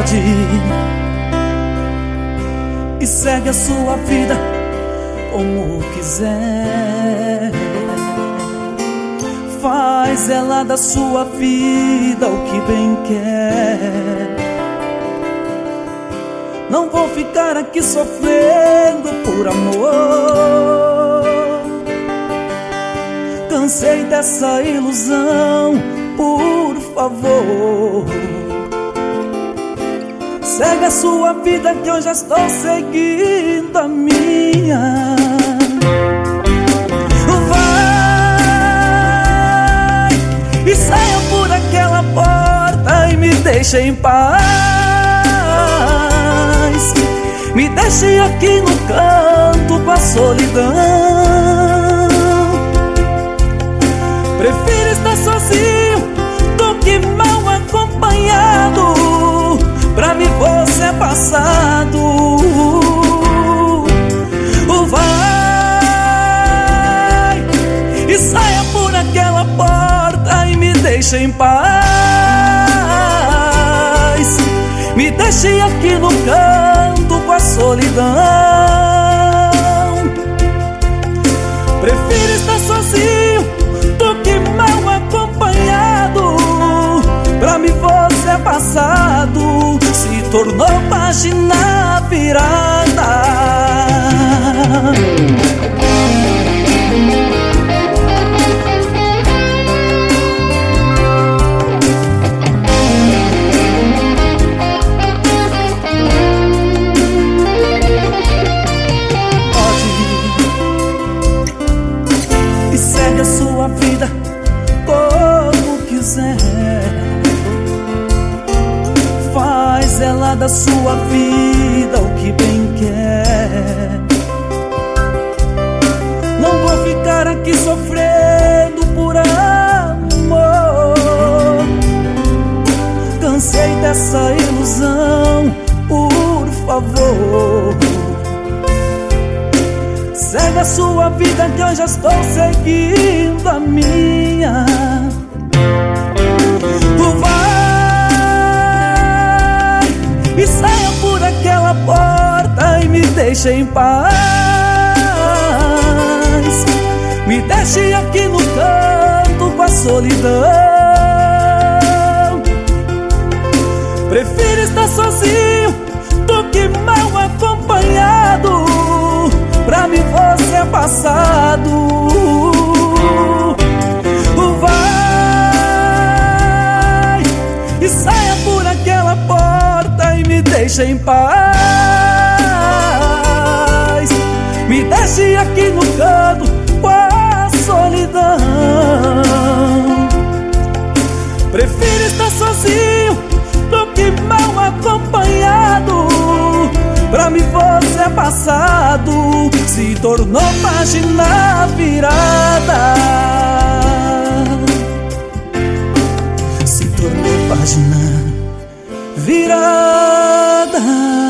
Pode ir e segue a sua vida como quiser. Faz ela da sua vida o que bem quer. Não vou ficar aqui sofrendo por amor. Cansei dessa ilusão, por favor. Segue a sua vida que eu já estou seguindo a minha. Vai e saia por aquela porta e me deixe em paz. Me deixe aqui no canto com a solidão. Prefiro estar sozinho do que mal acompanhado. Pra mim você é passado. Vai e saia por aquela porta e me deixe em paz. Me deixe aqui no canto com a solidão. Prefiro estar sozinho do que mal acompanhado. Pra mim você é passado, se tornou página virada. Pode ir e segue a sua vida como quiser. Faz ela da sua vida o que bem quer. Não vou ficar aqui sofrendo por amor. Cansei dessa ilusão, por favor. Segue a sua vida que eu já estou seguindo a minha. E saia por aquela porta e me deixe em paz. Me deixe aqui no canto com a solidão. Prefiro estar sozinho do que mal acompanhado. Pra mim você é passado. Vai e saia por aquela porta e me deixa em paz. Me deixe aqui no canto com a solidão. Prefiro estar sozinho do que mal acompanhado. Pra mim você é passado, se tornou página virada. Se tornou página virada.